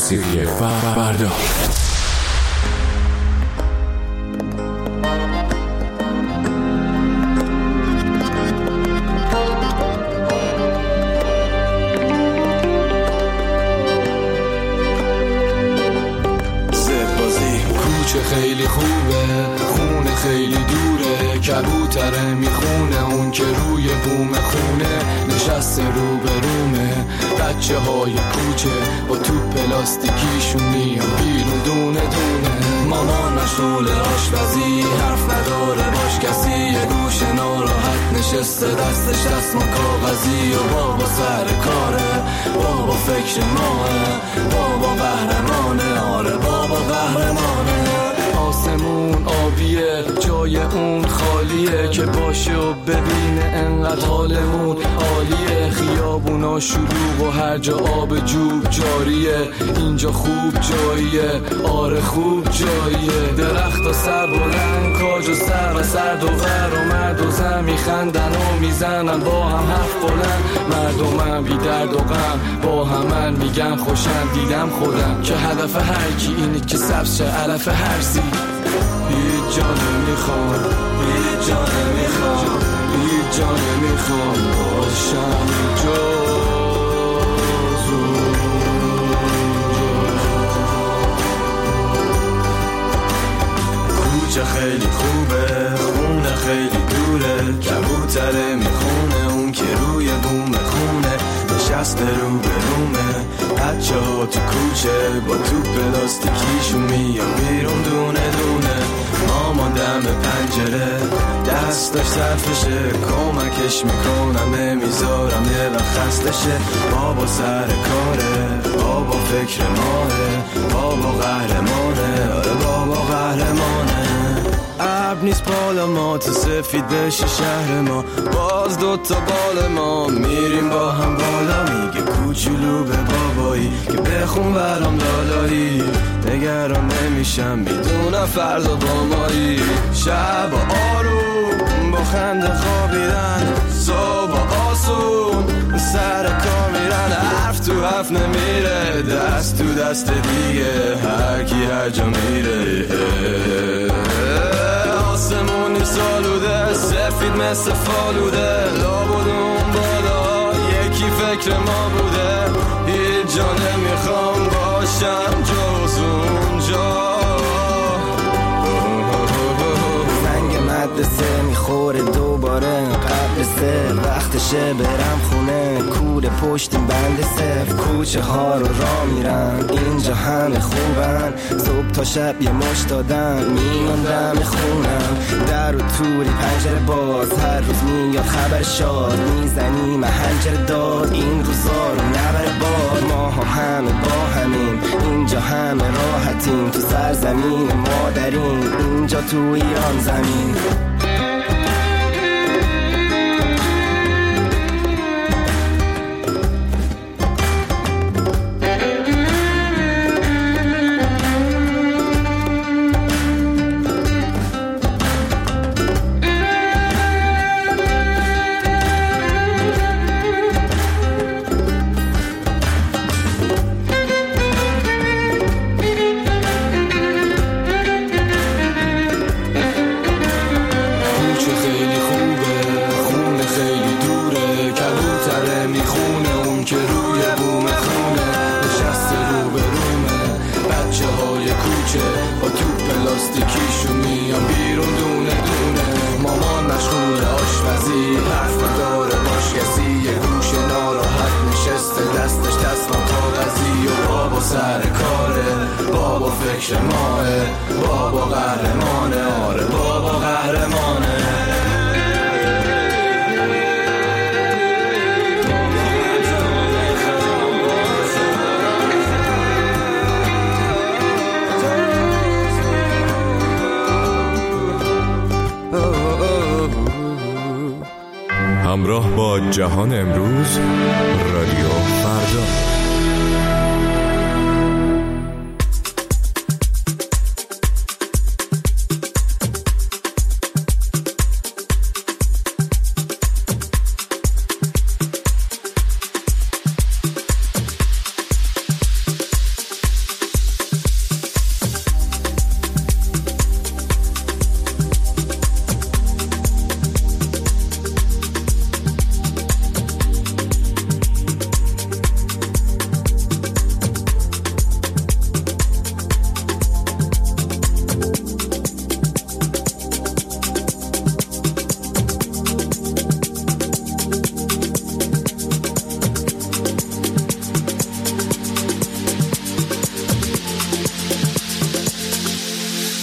موسیقی فردا. خیلی خوبه، خونه خیلی دوره، کبوتره میخونه اون که روی بوم خونه نشسته رو به رومه. بچه های کوچه با توپ پلاستیکیشون میان بیرون دونه دونه. مامان مشغول آشپزی، حرف نداره باش کسی، یه گوشه ناراحت نشسته دستش دستمال کاغذی. و بابا سر کاره، بابا فکر ماه، بابا قهرمانه، آره بابا قهرمانه. آسمون آبیه، جای اون خالیه، که باشه و ببینه انقدر حالمون عالیه. خیابونا شلوغ و هر جا آب جوب جاریه، اینجا خوب جاییه، آره خوب جاییه. درخت و سر بلند، کاج و سرد و ور و مرد و زن میخندن و میزنن با هم حرف بلند. مردمم بی درد و غم با همن میگن خوشم، دیدم خودم که هدف هر کی اینه که سبز شه علف هرسی. هیچ جا نمیخوام، هیچ جا نمیخوام، هیچ جا نمیخوام باشم جز کوچه خیلی خوبه، خونه خیلی دوره، کبوتره میخونه اون که روی بوم خونه نشسته رو به رومه. بچه ها تو کوچه با توپ پلاستیکیشون میان بیرون دونه دونه. مامان دم پنجره دستش صرفشه، کمکش میکنم نمیذارم یه وقت خستشه. بابا سر کاره، بابا فکر ماه، بابا قهرمانه، آره بابا قهرمانه. ابر نیست بالا ما تا سفید بشه شهر ما، باز دوتا بال ما میریم با هم بالا. میگه کوچولو به بابایی که بخون برام لالایی، نگران نمیشم میدونم فردا با مایی. شب آروم با خنده خوابیدن، صبح آسون سر کار میرن، حرف تو حرف نمیره، دست تو دست دیگه هر کی هر جا میره. آسمونی سالوده، سفید مثل فالوده، لابد اون بالا یکی فکر ما بوده. هیچ جا نمیخوام باشم جز اونجا. زنگ مدرسه میخوره دوباره قبل سه، وقتشه برم خونه، کوره پشت بند صف. کوچه ها رو راه میرم، اینجا همه خوبن، صبح تا شب یه مش دادن میان دم خونم. در و توری پنجره باز، هر روز میاد خبر شاد، میزنی محنجره داد، این روزا رو نبره باد. ما همه با همین، اینجا همه راحتیم، تو سرزمین مادرین، اینجا تو ایران زمین. سر کاره، بابا فکر ماه، بابا قهرمانه، آره بابا قهرمانه. همراه با جهان امروز، رادیو فردا.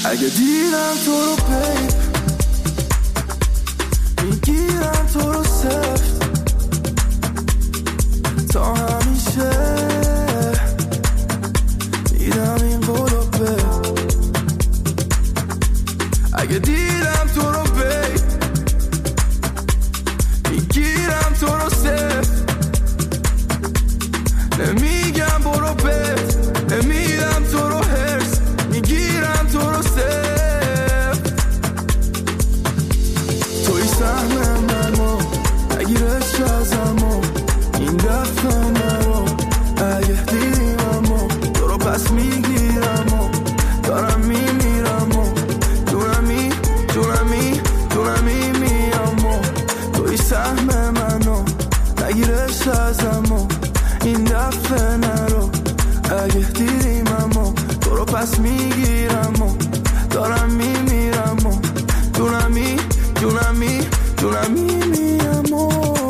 اگه دیدم تو رو بیب میگیرم تو رو سفت تا همیشه دیدم این قولو بیب اگه دیدم تو رو بیب میگیرم تو رو سفت نمیگم برو بیب نمیدم تو رو هرس میگیرم تو رو سفت توی سهم منو نگیرش ازمو این دفعه نرو اگه دیدیم امو تو رو پس میگیرم و دارم میمیرم و دونمی میام و توی سهم منو نگیرش ازمو این دفعه نرو اگه دیدیم امو تو رو پس میگیرم و دارم میمیرم و دونمی میام و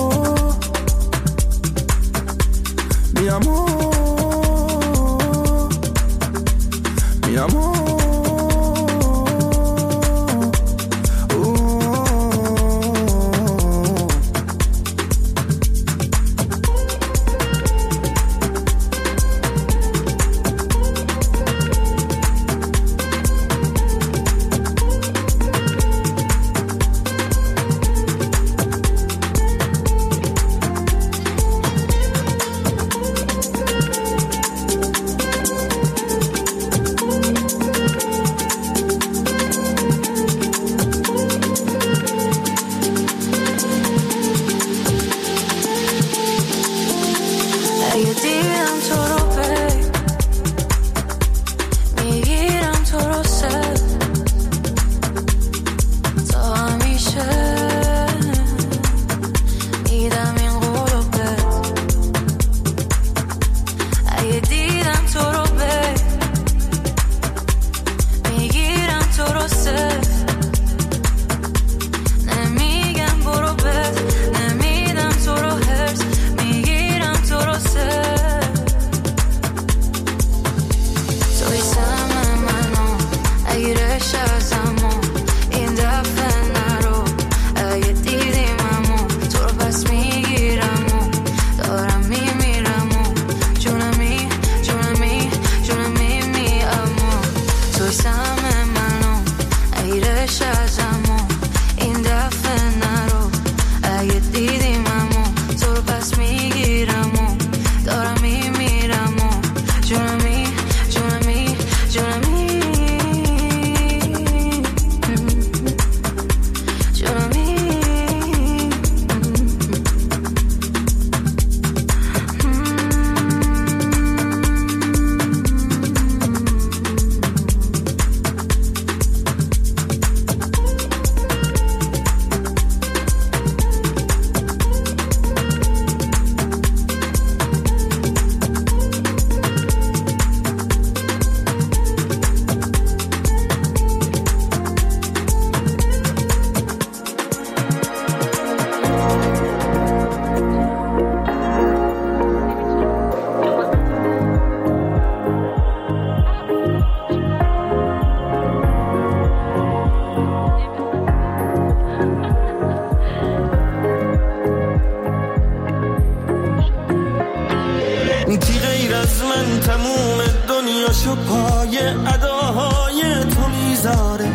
دنیاشو پای اداهای تو میذاره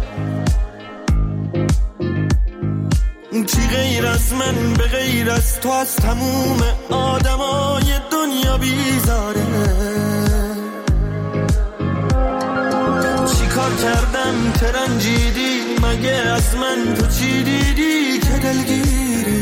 کی غیر از من به غیر از تو از تموم آدمای دنیا بیزاره چی کار کردم ترنجیدی مگه از من تو چی دیدی که دلگیری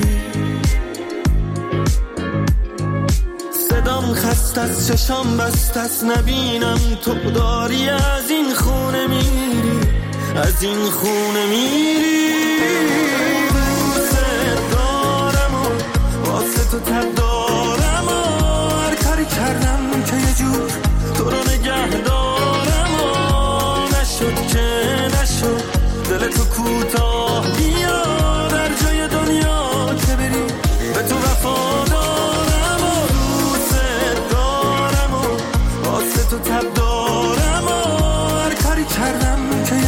صدام خست از چشام بست از نبینم تو داری از این خونه میری از این خونه میری دوست دارم و واسه تو تب دارم و هر کاری کردم که یه جور تو رو نگه دارم و نشد که نشد دل تو کوتاه بیا در جای دنیا که بری به تو وفادارم و دوست دارم و واسه تو تب دارم و هر کاری کردم که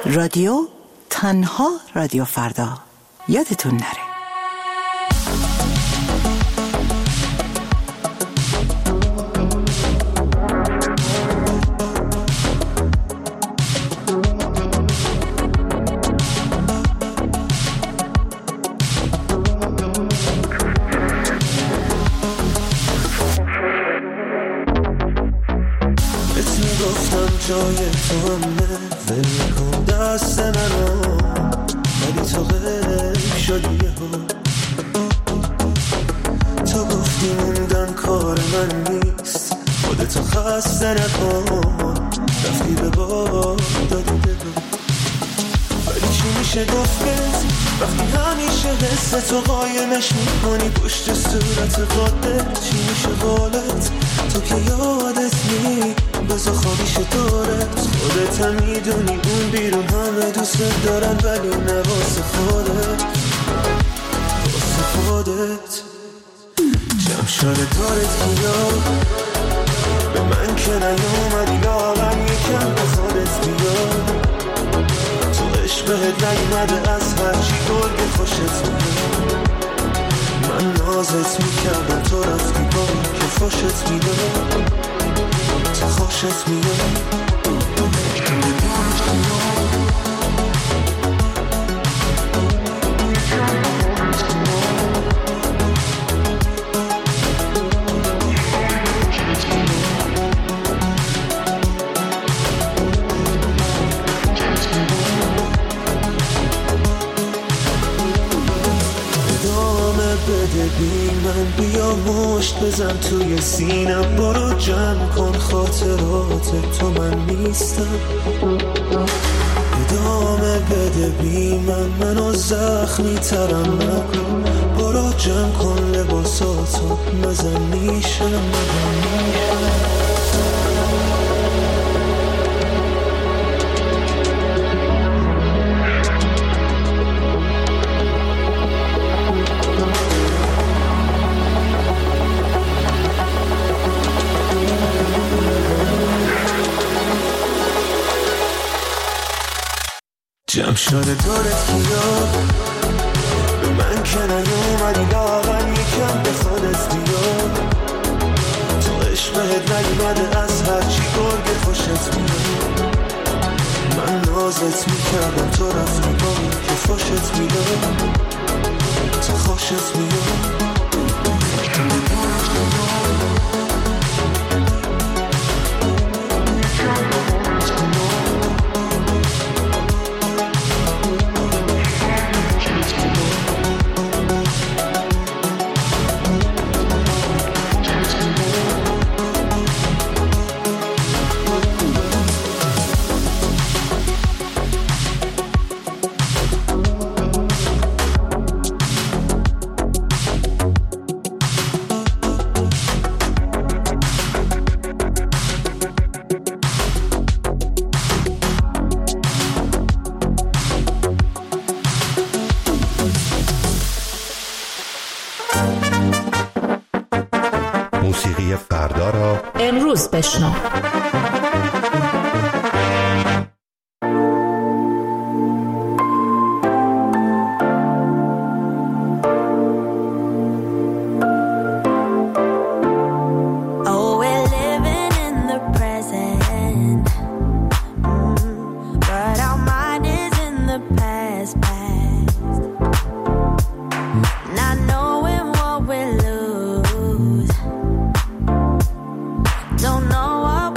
رادیو تنها رادیو فردا، یادتون نره. جای تو همه ول کن دست منو، ولی تو غیب شدی یهو. تو گفتی موندن کار من نیست، خودتو خسته نکن، رفتی به باد دادی بگو. ولی چی میشه گفت وقتی همیشه حس تو قایمش میکنی پشت صورت قادر؟ چی میشه قولت تو که یادت نی بزا خوابیشه دارت؟ خودت هم میدونی اون بیرون همه دوست دارن، ولی نه واسه خودت، واسه خودت. جمشاره دارت بیا به من که نیومدی لاغم یکم به خودت بیا. تو عشق بهت نیومده از هرچی گرگ خوشت میده. من نازت میکردم تو رفتی با که خوشت میده، تو خوشت میده. من بیا مشت بزن توی سینم، برو جمع کن خاطرات تو من نیستم. ادامه بده بی منو زخمی ترم نکن، برو جمع کن لباساتو مزن میشم. جمشاره دارت بیا به من که نیومدی لاغم یکم به خودت بیا. تو عشق بهت نیومده از هرچی گرگ خوشت میده. من نازت میکردم تو رفتی با که خوشت میده، تو خوشت میده. موسیقی فردا را امروز بشنو. Don't know what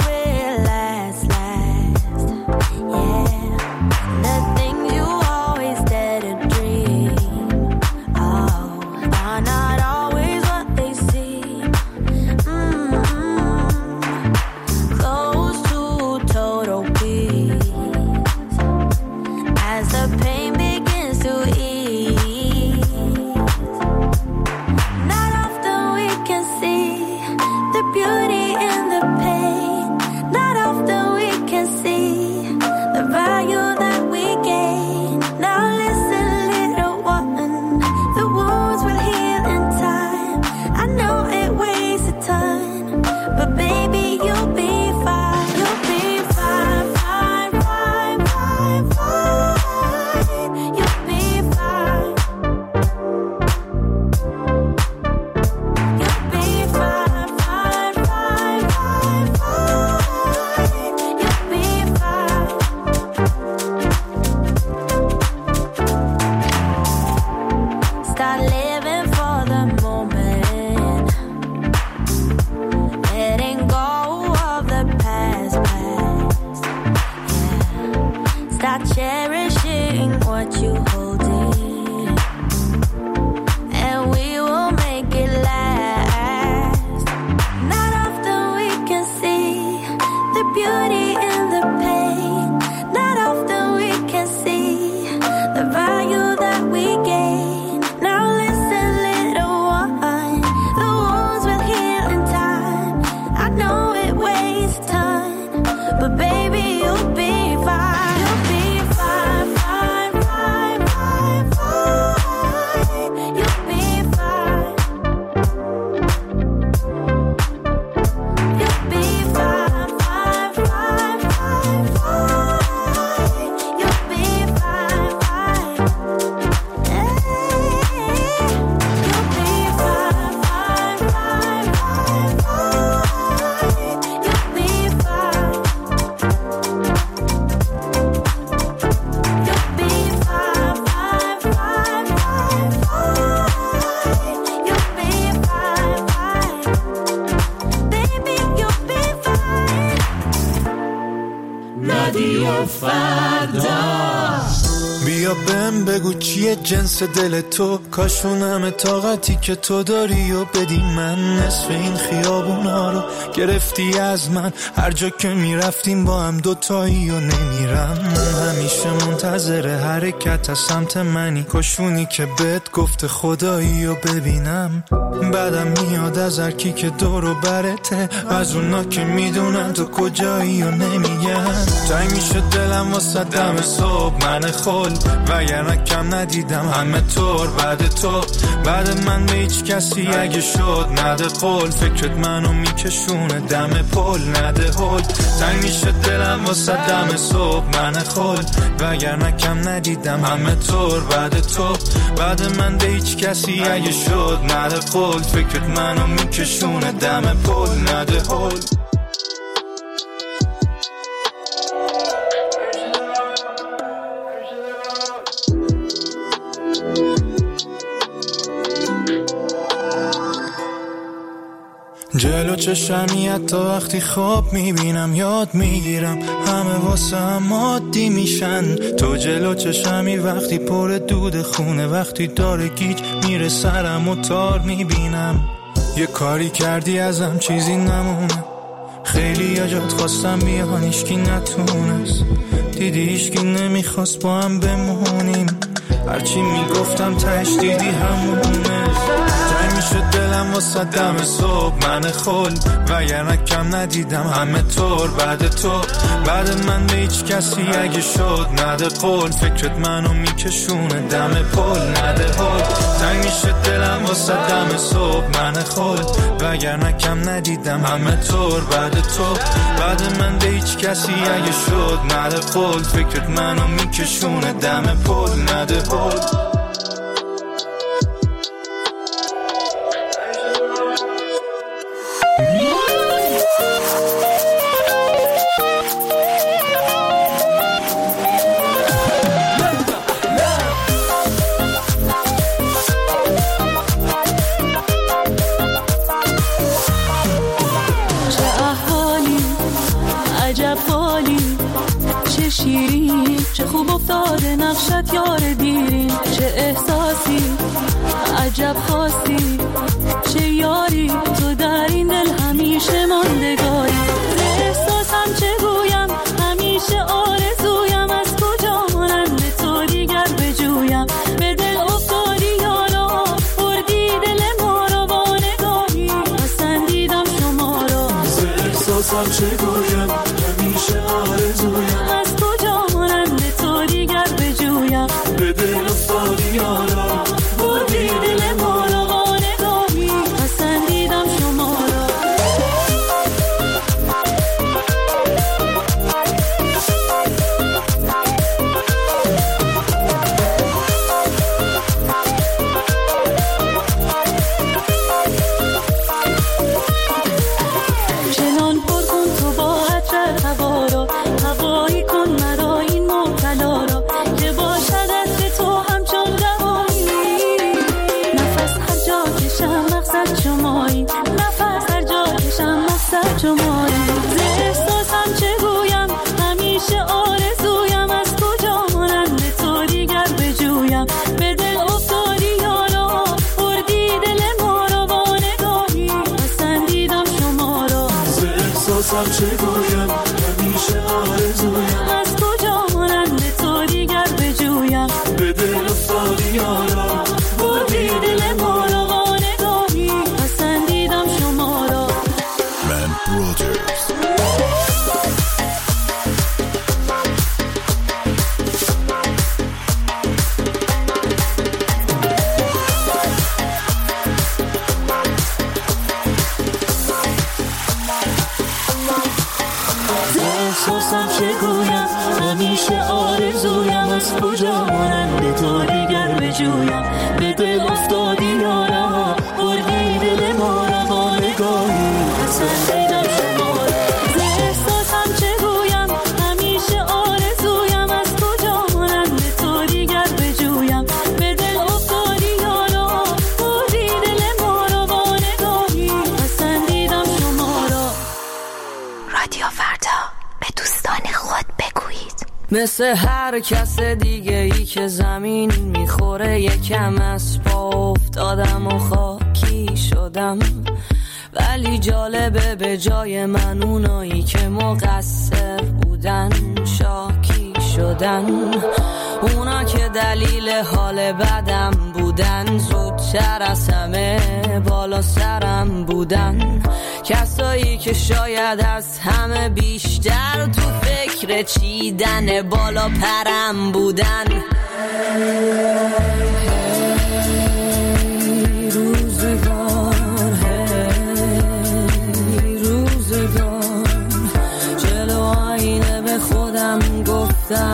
cherishing what you hold in, and we will make it last. Not often we can see the beauty in the pain. Not often we can see the value that we gain. Now listen, little one, the wounds will heal in time. I know it wastes time, but baby, you'll be fine. You'll be fine, fine, fine, fine, fine. You'll be fine. You'll be fine, fine, fine, fine, fine. You'll be fine, fine. Hey. You'll be fine, fine, fine, fine, fine. You'll be fine. You'll be fine, fine, fine, fine, fine. You'll be fine, fine. Baby, you'll be fine. رادیو فردا. بیا بهم بگو چیه جنس دل تو، کاشونم طاقتی که تو داری و بدی من. نصف این خیابونا رو گرفتی از من، هر جا که میرفتیم با هم دوتایی و نمیرم. همیشه منتظر حرکت از سمت منی، کاشونی که بهت گفته خدایی و ببینم. بعدم میاد از هر کی که دور و برته، از اونا که میدونن تو کجایی و نمیگن. تنگ میشه دلم واسه دم صبح من خل، وگرنه کم ندیدم همه طور بعد تو. بعد من به هیچ کسی اگه شد نده قول، فکرت منو میکشونه دم پل نده هل. تنگ میشه دلم واسه دم صبح من خل، وگرنه کم ندیدم همه طور بعد تو. بعد من به هیچ کسی اگه شد نده قول، فکرت منو میکشونه دم پل نده هل. جلو چشمی حتی وقتی خواب میبینم یاد میگیرم، همه واسه هم عادی میشن. تو جلو چشمی وقتی پر دود خونه، وقتی داره گیج میره سرم و تار میبینم. یه کاری کردی ازم چیزی نمونه، خیلی یا جات خواستم بیان هیچکی نتونست. دیدی هیچکی نمیخواست با هم بمونیم، هرچی میگفتم تش دیدی همونه. تنگ میشه دلم واسه دم صبح من خل، وگرنه کم ندیدم همه طور بعد تو. بعد من به هیچ کسی اگه شد نده قول، فکرت منو میکشونه دم پل نده هل. تنگ میشه دلم واسه دم صبح من خل، وگرنه کم ندیدم همه طور بعد تو. بعد من به هیچ کسی اگه شد نده قول، فکرت منو میکشونه دم پل نده هل. چه خوب افتاده نقشت یار دیرین، چه احساسی عجب خاصی، چه یاری تو در این دل همیشه ماندگاری. احساسم چه گویم همیشه آرزویم، از کجا مانند تو دیگر بجویم. به دل افتادی یارا بردی دل ما را با نگاهی، پسندیدم شما را. احساسم چه گویم همیشه آرزویم، از کجا مانند تو دیگر بجویم. به دل افتادی یارا بردی دل ما را با نگاهی، پسندیدم شما را. چنان پر کن تو با میپرسم چه گویم، همیشه آرزویم از کجا مانند تو دیگر بجویم. به دل افتادی یارا، بردی دل ما را با نگاهی، پسندیدم شما را. من برادرز. احساسم چه گویم، همیشه آرزویم از کجا مانند تو دیگر بجویم. به دل افتادی یارا، بردی دل ما را با نگاهی، پسندیدم شما را. احساسم چه گویم، همیشه آرزویم از کجا مانند تو دیگر بجویم. به دل افتادی یارا، بردی دل ما را با نگاهی، پسندیدم شما را. رادیو فردا، به دوستان خود بگویید. مثل هر کس دیگه ای که زمین میخوره یکم از پا افتادم و خاکی شدم، ولی جالبه به جای من اونایی که مقصر بودن شاکی شدن. اونا که دلیل حال بدم بودن، زودتر از همه بالا سرم بودن. کسایی که شاید از همه بیشتر تو فکر چیدن بالا پرم بودن. روزگار جلو آینه به خودم گفتم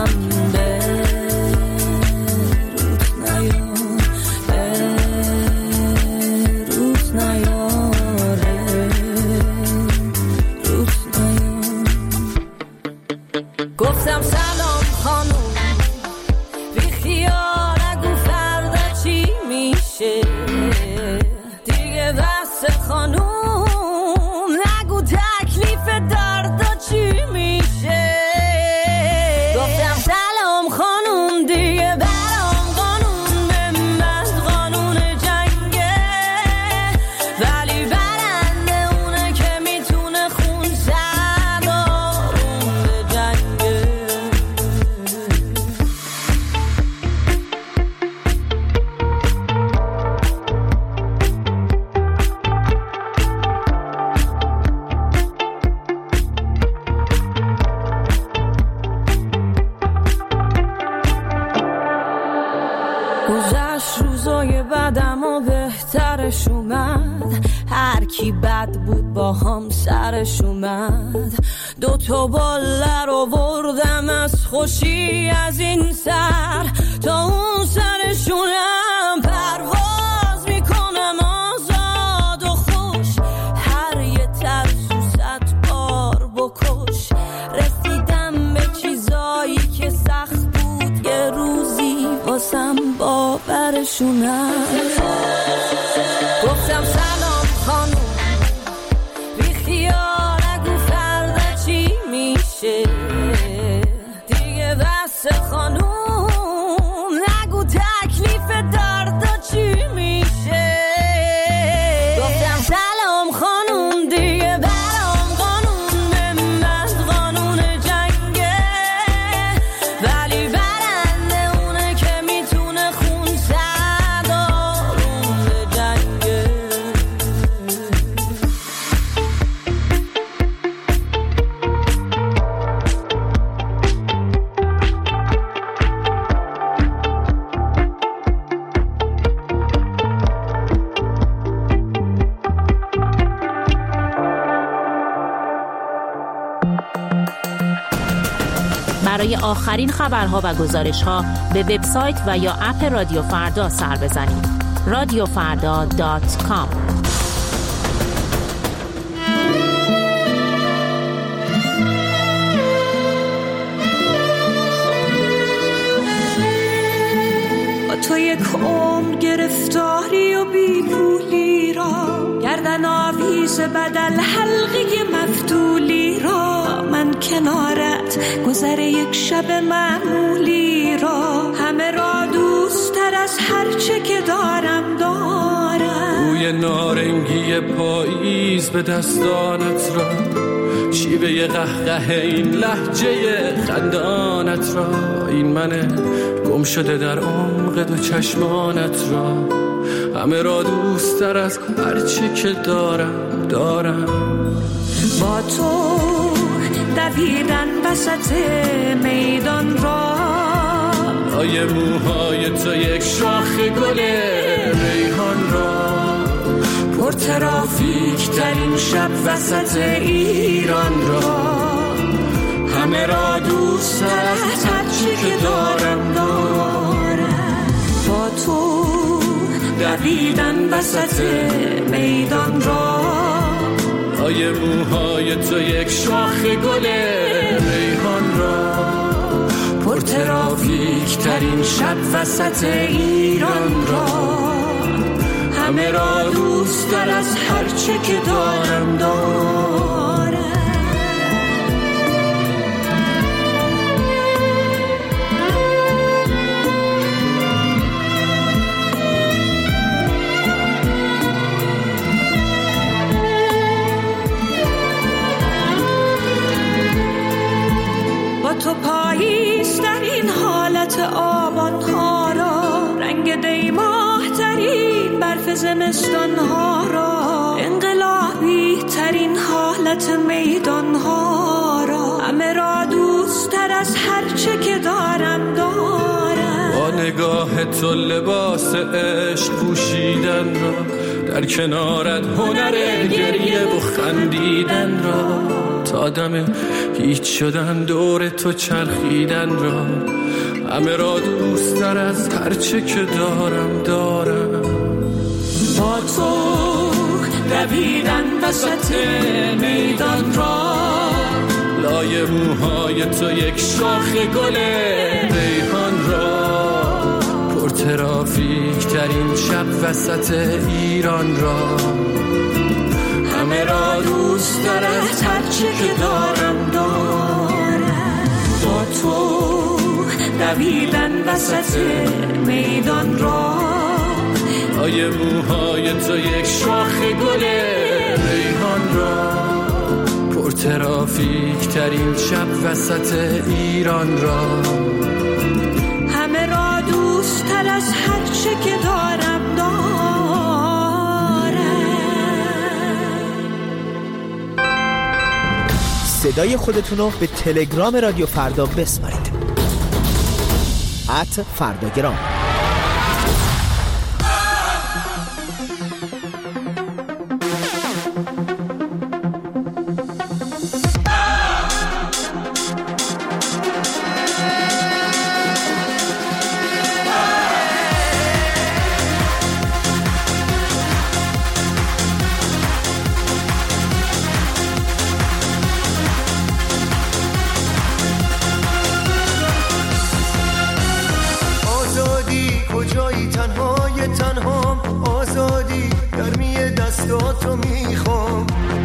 گفتم سلام خانوم، بی خیال نگو فردا چی میشه دیگه، بس خانوم نگو تکلیف دردا چی میشه. گفتم سلام خانوم، دیگه برام قانون به من قانون جنگه، ولی برنده اونه که میتونه خون زد آروم به جنگه. گذشت روزای بدم و بهترش اومد، هر کی بد بود با هم سرش اومد. 2 باله رو بردم از خوشی از این سر تا اون سرشونم، پرواز میکنم آزاد و خوش، هر یه ترسو 100 بار بکش. رسیدم به چیزایی که سخت بود، یه روزی واسم باورشونم. گفتم سلام خانوم، بی خیال نگو فردا چی میشه دیگه، بس خانوم نگو تکلیف دردا چی میشه. گفتم سلام خانوم، دیگه برام قانون به من قانون جنگه، ولی برنده اونه که میتونه خون زد آروم به جنگه. برای آخرین خبرها و گزارش‌ها به وبسایت و یا اپ رادیو فردا سر بزنید. radiofrda.com. با تو یک عمر گرفتاری و بیپولی را، گردن آویز بدل حلقه مفتولی را، من کنارت گذر یک شب معمولی را، همه را دوست تر از هر چه که دارم. بوی نارنگی پاییز به دستانت را، شیوه قهقه این لهجه خندانت را، این من گم شده در عمق دو چشمانت را، همه را دوست تر از هرچی که دارم با تو دویدن وسط میدان را، لای موهای تو یک شاخ گل ریحان را، پر ترافیک ترین شب وسط ایران را، همه را دوست تر از هرچی که دارم با تو دویدن وسط میدان را، لای موهای تو یک شاخ گل ریحان را، پر ترافیک ترین شب وسط ایران را، همه را دوست تر از هرچه که دارم با تو پاییز در این حالت آبان ها را، رنگ دیماه ترین برف زمستان ها را، انقلابی ترین حالت میدان ها را، همه را دوست تر از هرچه که دارم با نگاه تو لباس عشق پوشیدن را، در کنارت هنر گریه و خندیدن را، تا دم هیچ شدن دور تو چرخیدن را، همه را دوست تر از هرچه که دارم با تو دویدن وسط میدان را، لای موهای تو یک شاخ گل ریحان را، پر ترافیک ترین شب وسط ایران را، همه را دوست تر از هرچی که دارم با تو دویدن وسط میدان را، لای موهای تو یک شاخ گل ریحان را، پر ترافیک ترین شب وسط ایران را، همه را دوست تر از هرچه که دارم صدای خودتون رو به تلگرام رادیو فردا بسپارید. @فرداگرام. دستاتو میخوام،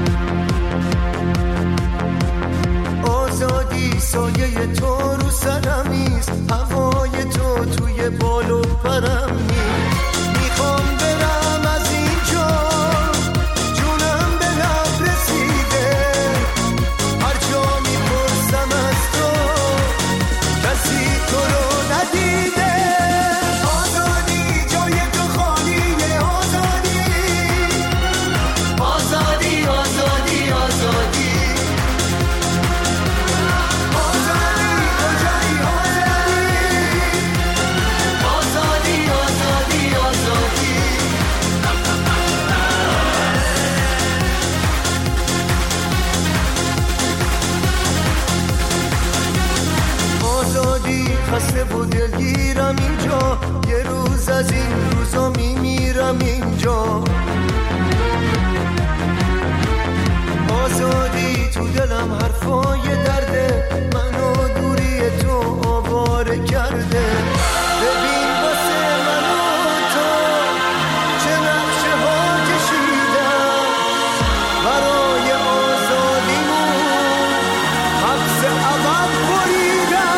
آزادی سایه تو رو سرم نیست، هوای تو توی بال و پرم نیست، میخوام برم از اینجا جونم به لب رسیده، هر جا میپرسم از تو کسی تو رو ندیده، خسته و دلگیرم اینجا، یه روز از این روزا میمیرم اینجا، آزادی تو دلم حرفای درده، منو دوری تو آواره کرده، ببین واسه منو تو چه نقشه ها کشیدم، برای آزادیمون حبس ابد بریدم،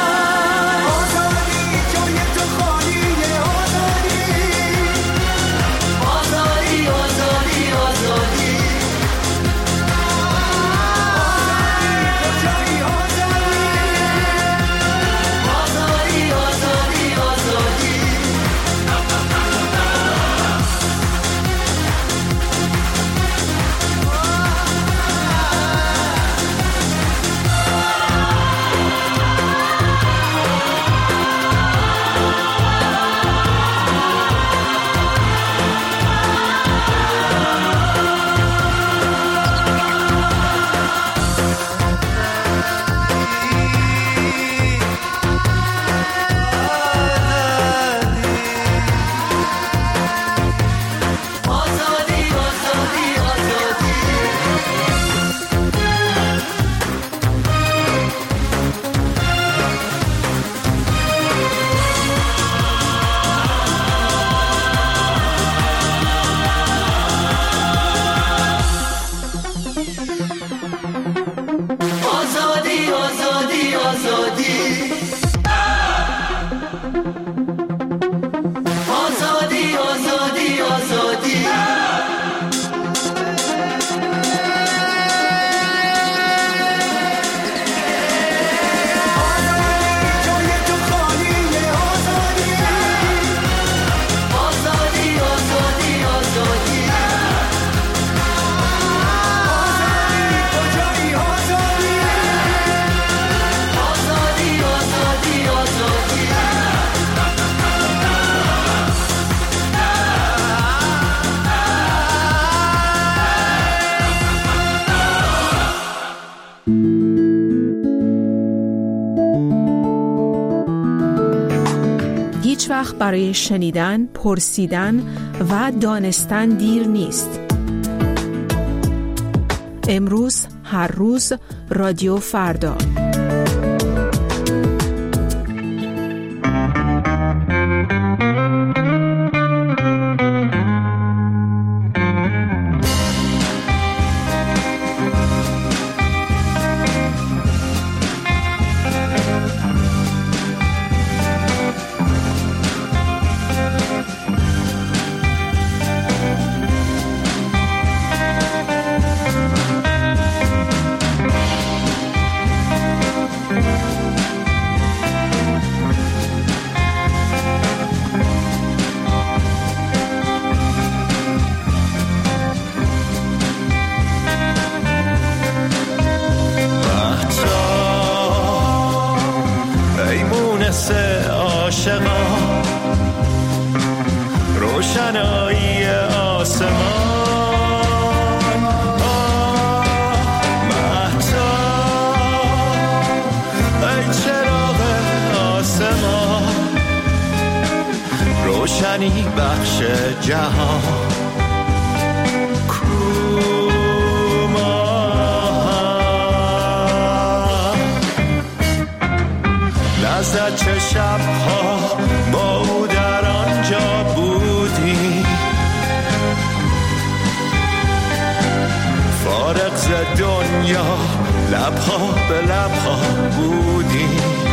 هیچ وقت برای شنیدن، پرسیدن و دانستن دیر نیست. امروز، هر روز، رادیو فردا. روشنایی آسمان مهتاب ای چراغ آسمان روشنی بخش جهان نزد چه شبها با او در آنجا بودی فارغ ز دنیا لبها به لبها بودی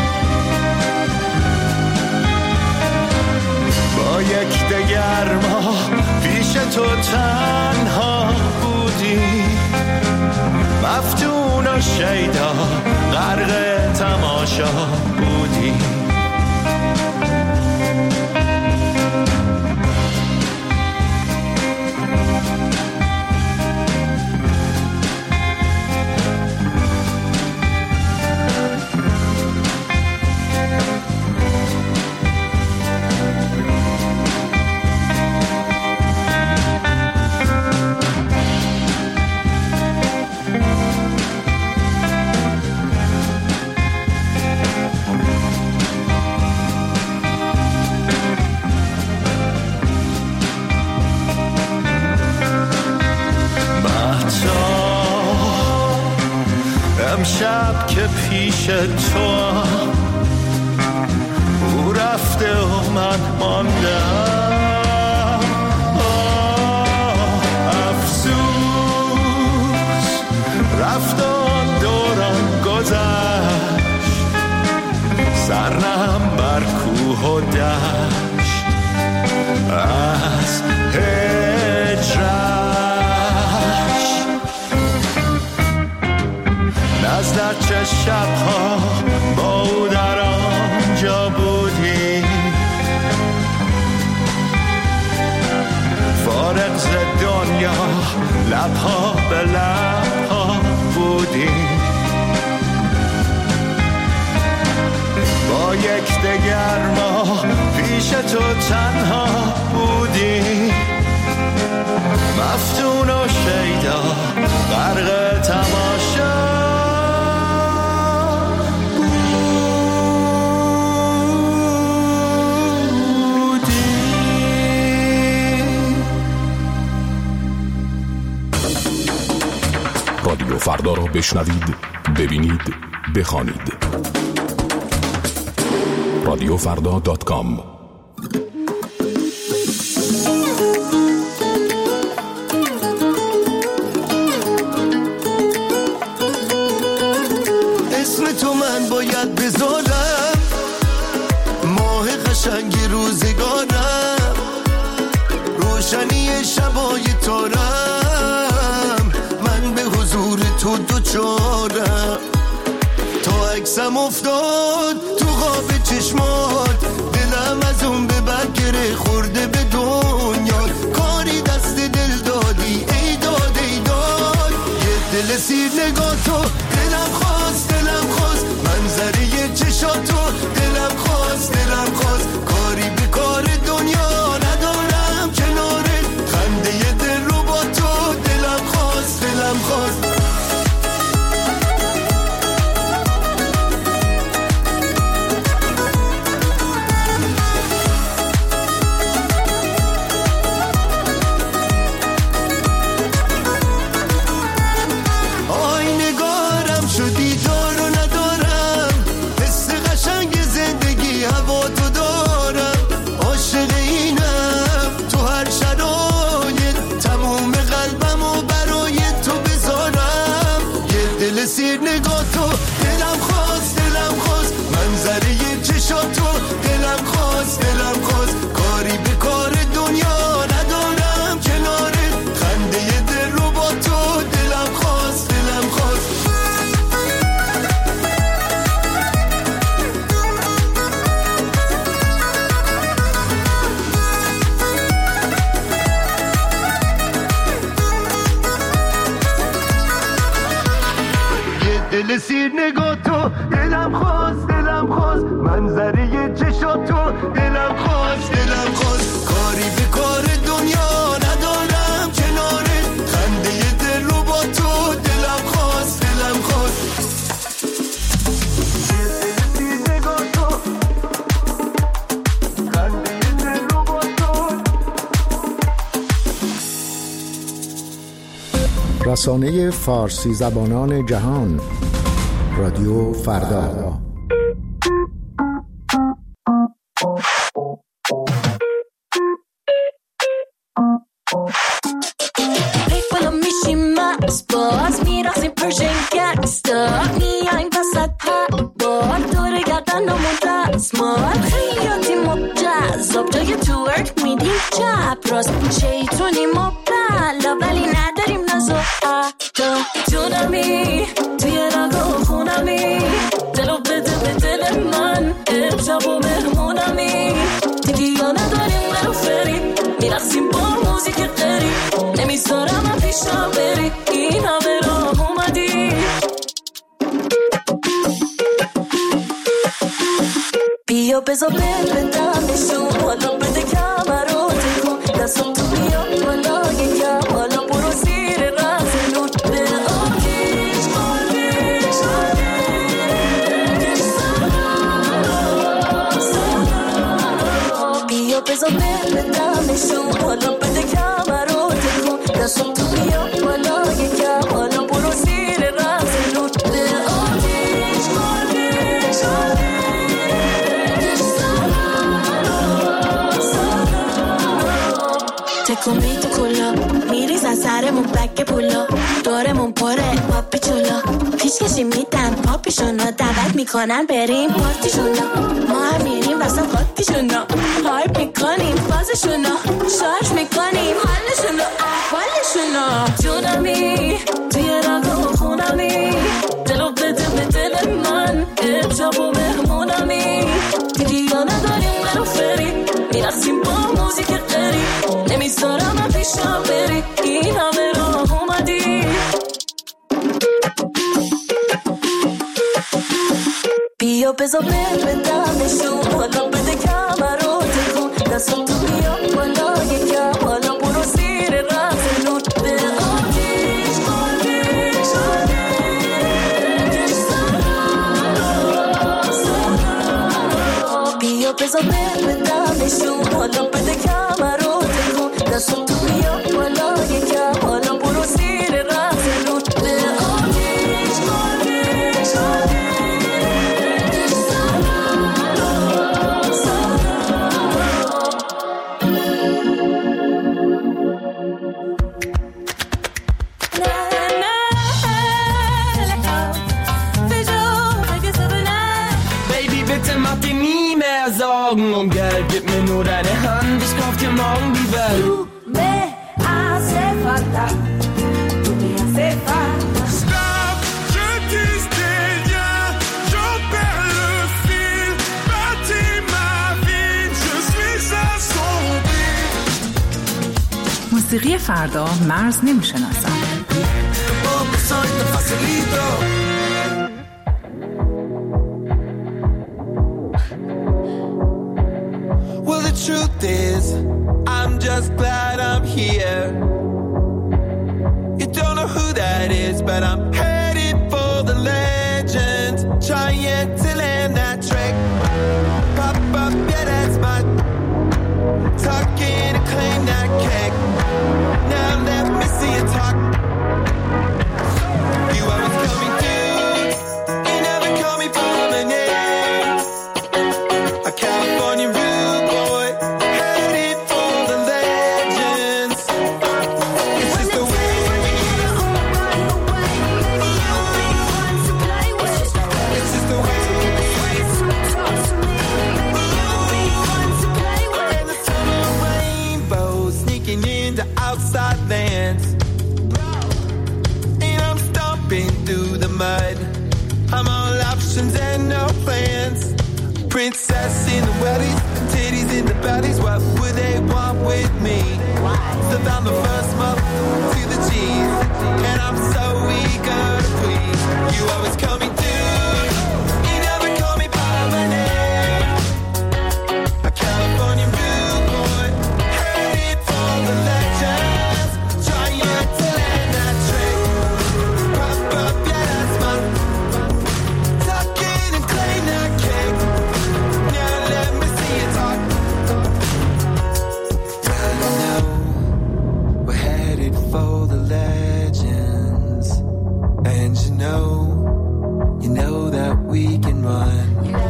با یک دگر ما پیش تو تنها بودی مفتون و شیدا غرق تماشا بودی امشب که پیش تو او رفته و من ماندم افسوس رفت آن دوران گذشت سرنم بر کوه و دشت از هجرت نزد چه شبها با او در آنجا بودی فارغ ز دنیا لبها به لبها بودی با یک دگر ما پیش تو تنها بودی مفتون و شیدا غرق تماشا رادیو فردا را بشنوید، ببینید، بخوانید. radiofrda.com اسم تو من باید بذارم ماه قشنگ روزگارم روشنی شبای تارم من به حضور تو دوچارم تا عکسم افتاد تو خواب چشمات دلم از اون به برگره خورده به دنیا کاری دست دل دادی ای داد ای داد یه دل سیر نگاه تو دلم خواست منظره چشاتو دلم خواست کاری به کار دنیا ندارم کنارت خنده دل رو با تو دلم خواست قشنگ زندگی هوا تو دارم، عاشق اینم تو هر شرایط، تموم قلبمو برای تو بذارم. یه دل سیر نگاه تو دلم خواست منظره چشات تو دلم خواست کاری به کار دنیا ندارم کنارت، خنده دل رو با تو دلم خواست یه دل سیر نگاه تو دلم خواست منظره چشات تو دلم خواست کاری به کار دنیا ندارم کنارت، خنده دل رو با تو دلم خواست یه دل سیر نگاه تو خنده دل رو با تو. رسانه فارسی زبانان جهان رادیو فردا. باز میرخصیم پرشن گنگستا، میایم وسط پربار دور گردنمون دستمال، خیاطی مجذاب جای تو ورک میدیم چپ راست، شیطونی مبتلا ولی نداریم نزو حتی، جونمی توی رگو خونمی، دلو بده به دل من امشب و مهمونمی، دیگه نداریم مرو فری، میرخصیم با موزیک غریب، نمیذارم من پیشم بری، این همه راه اومدی. بیا بزا بدمشون، حالا بده کمرو تکون، دستم تو بیا بالا یکم، حالا برو زیر رزنون، به آتیش بیا بزا بدمشون، حالا بده کمرو تکون، دستم تو بیا بالا یکم، حالا برو زیر رزنون، به آتیش تکون تو کلا میریزن سرمون بک پولا، دورمون پره پاپی چولا، پیشکشی میدن پاپیشونا، دعوت میکنن بریم پارتیشونا، ما هم میریم واسه پارتیشونا، هایپ میکنیم بازشونا، شارژ میکنیم حالشونا احوالشونا، جونمی توی رگو خونمی، دلو بده به دل من امشب و مهمونمی، دیگه نداریم منو فری، میرخصیم با موزیک غریب، نمیذارم من پیشم بری، این همه راه اومدی. بیا بزا بدمشون، حالا بده کمرو تکون، دستم تو بیا بالا یکم، حالا برو زیر رزنون، به آتیش بیا بزا بدمشون، حالا بده کمرو تکون، دستم تو بیا بالا یکم، حالا برو زیر رزنون، به آتیش Sorgen um Geld, gib mir nur deine Hand, ich kauf dir morgen die Welt. Du me hace falta, tu me hace falta. Stop, je tisse des liens, j'en perds le fil, bâtis ma vie, je suis assombri. موسیقی فردا مرز نمیشناسد. Well, the truth is, I'm just glad I'm here. You don't know who that is, but I'm headed for the legend. Trying to land that trick. Pop up, yeah, that's my talking to claim that kick. Now let me see you talk. You always call me dude, you never call me by my name. princess in the wellies, titties in the bellies. What would they want with me? So I'm the first month to the cheese, and I'm so eager to please. You always call me dude, you never call me by my name. A California rude boy, heard it from the legends, trying to land that trick. Pop up, yeah, that's my tuck in and claim that kick. Now let me see you talk. Well, you know we're headed for the legends, and you know that we can run.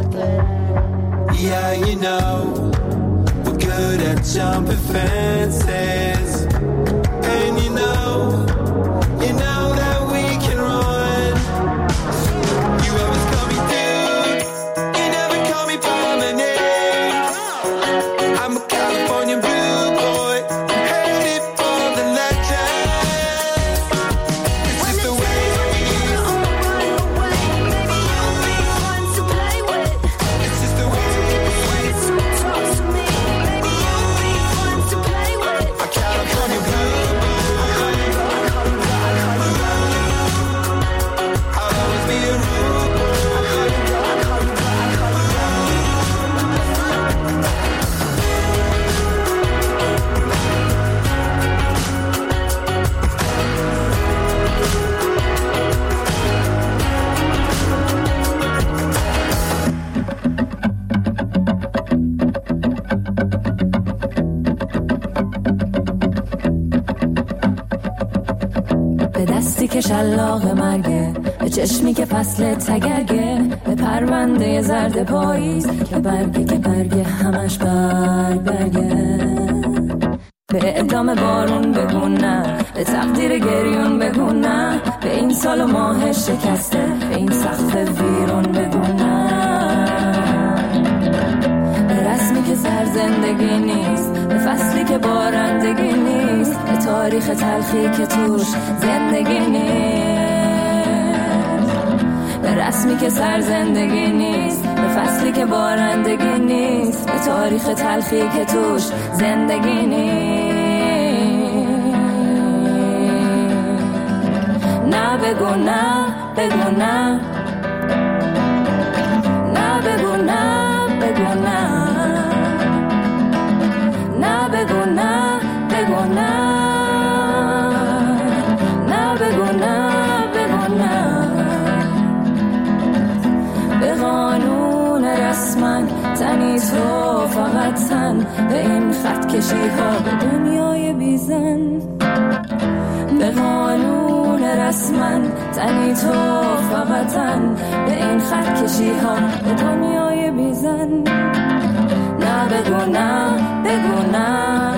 Yeah, you know we're good at jumping fences, and you know that we can run. You always call me dude, you never call me by my name. I'm a California rude boy, headed for the legends. It's just the way it is. It's just the way it is. A California rude boy, I'll always be a rude boy. به دستی که شلاق مرگه، به چشمی که فصل تگرگه، به پرونده زرد پاییز که برگه همش برگه. به ادامه بارون بگو نه، به تقدیر گریون بگو نه، به این سال و ماه شکسته، به این سقف ویرون بگو نه. به رسمی که سر زندگی نیست، به فصلی که بارندگی نیست، به تاریخ تلخی که توش زندگی نیست. به رسمی که سر زندگی نیست، به فصلی که بارندگی نیست، به تاریخ تلخی که توش زندگی نیست. نه بگو نه، بگو نه، نه بگو نه، بگو نه، نه بگو نه، بگو نه، نه بگو نه، بگو نه. به قانون رسمن تنی تو فقط تن، به این خط کشی ها به دنیای بیزن. به قانون رسمن تنی تو فقط تن، به این خط کشی ها به دنیای بیزن. نه بگو نه، بگو نه.